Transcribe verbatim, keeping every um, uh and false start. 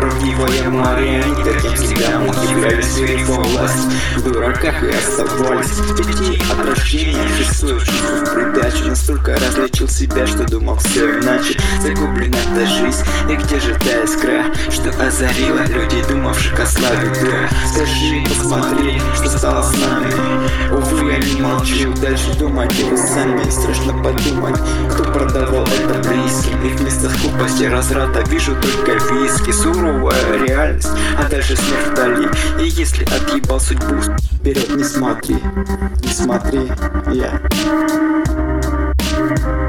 правдивая марионетка, кем всегда мы являлись, верив во власть. В дураках и оставались пяти от рождения, шестой чувство в придачу. Настолько различил себя, что думал все иначе. Загублена эта жизнь, и где же та искра, что озарила людей, думавших о славе? Да, скажи, посмотри, что стало с нами. Увы, я не молчу, дальше думайте вы сами. Страшно подумать, кто продавал это близким. И вместо скупости разврата вижу только виски. Суровая реальность, а дальше смерть вдали. И если отъебал судьбу, вперед не смотри, не смотри, я yeah.